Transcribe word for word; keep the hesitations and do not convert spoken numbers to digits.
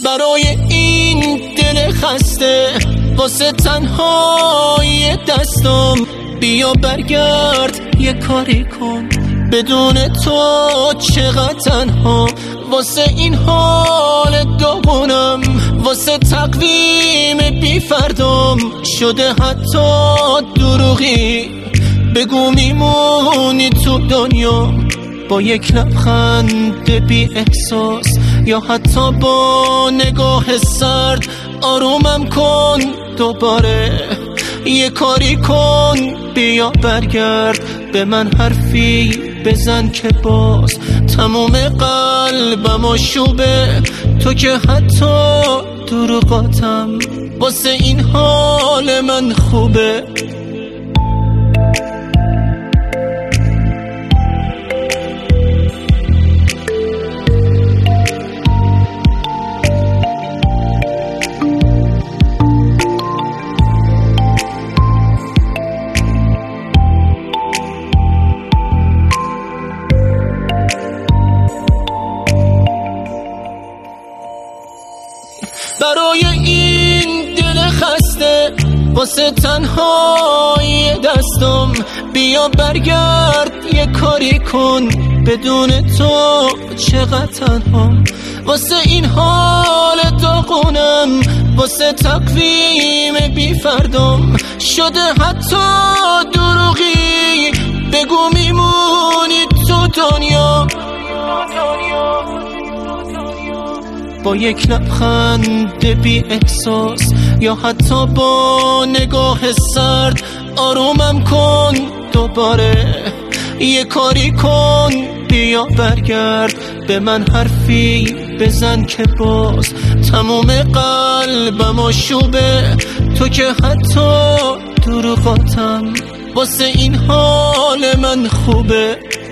برای این دل خسته، واسه تنهایی دستم، بیا برگرد یه کاری کن، بدون تو چقدر تنها، واسه این حال داغونم، واسه تقویم بی فردام شده حتی دروغی، بگو میمونی تو دنیا با یک لبخند بی احساس، یا حتی با نگاه سرد آرومم کن دوباره، یه کاری کن بیا برگرد به من حرفی بزن که باز تموم قلبم آشوبه، تو که حتی دروغاتم واسه این حال من خوبه. برای این دل خسته، واسه تنهایی دستم، بیا برگرد یه کاری کن، بدون تو چقدر تنها، واسه این حال داغونم، واسه تقویم بی فردام شده حتی دروغی، بگو میمونی تو دنیا با یک لبخند بی احساس، یا حتی با نگاه سرد آرومم کن دوباره، یه کاری کن بیا برگرد به من حرفی بزن که باز تموم قلبم آشوبه، تو که حتی دروغاتم واسه این حال من خوبه.